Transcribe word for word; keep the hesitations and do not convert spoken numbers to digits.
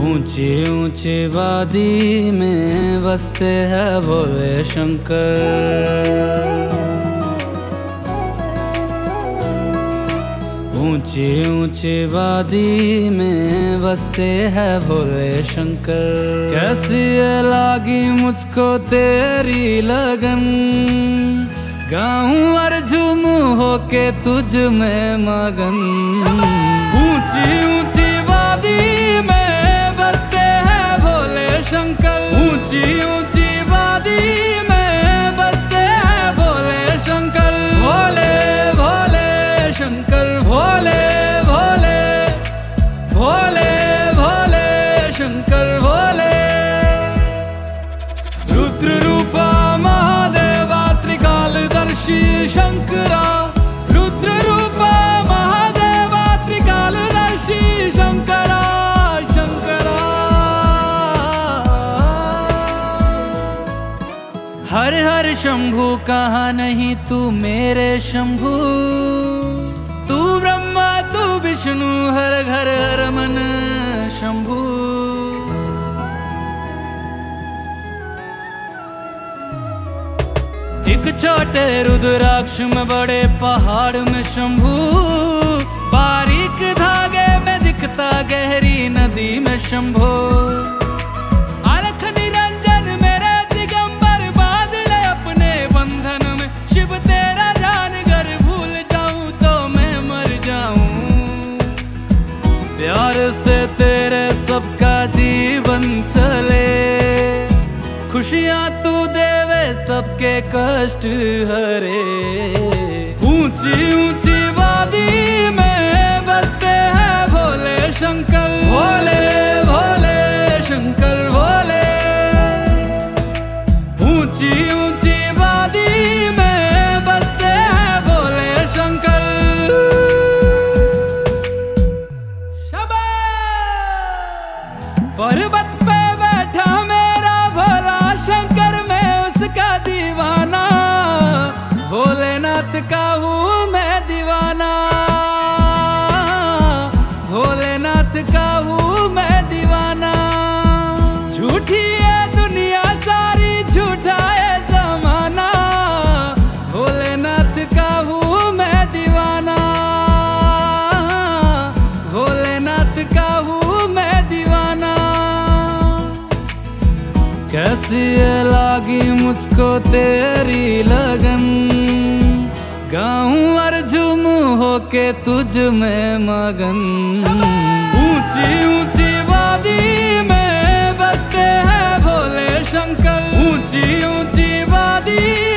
ऊंची ऊंची वादी में बसते हैं भोले शंकर। ऊंची ऊंची वादी में बसते हैं भोले शंकर। कैसी लागी मुझको तेरी लगन, गाऊं और झूमूं होके तुझ में मगन। ऊंची ऊंची वादी में बसते हैं भोले शंकर। ऊंची ऊंची वादी में बसते हैं भोले शंकर। भोले भोले शंकर, भोले भोले भोले भोले शंकर भोले। रुद्र रूपा महादेवा त्रिकालदर्शी शंकरा। रुद्र रूपा महादेवा त्रिकालदर्शी शंकरा शंकरा। हर हर शंभु कहा नहीं तू मेरे शंभु। तू ब्रह्मा तू विष्णु हर घर हर मन शंभु। एक छोटे रुद्राक्ष में बड़े पहाड़ में शंभु। बारीक धागे में दिखता गहरी नदी में शंभु। अलख निरंजन मेरे दिगंबर बांध ले अपने बंधन में। शिव तेरा जान घर भूल जाऊं तो मैं मर जाऊं। प्यार से तेरे सबका जीवन चले। खुशियां तू देवे सबके कष्ट हरे। ऊंची ऊंची वादी में बसते हैं भोले शंकर। भोले भोले शंकर भोले। ऊंची ऊंची वादी में बसते हैं भोले शंकर। पर्वत पे बैठा मेरा भोला शंकर, मैं उसका दीवाना। भोलेनाथ का हूँ मैं दीवाना। भोलेनाथ का हूँ मैं दीवाना। झूठी है दुनिया सारी, झूठा है जमाना। भोलेनाथ का हूँ मैं दीवाना। भोलेनाथ का हूँ मैं दीवाना। कैसी लागी मुझको तेरी लगन, गाऊं और झूमूं होके तुझ में मगन। ऊंची ऊंची वादी में बसते हैं भोले शंकर। ऊंची ऊंची वादी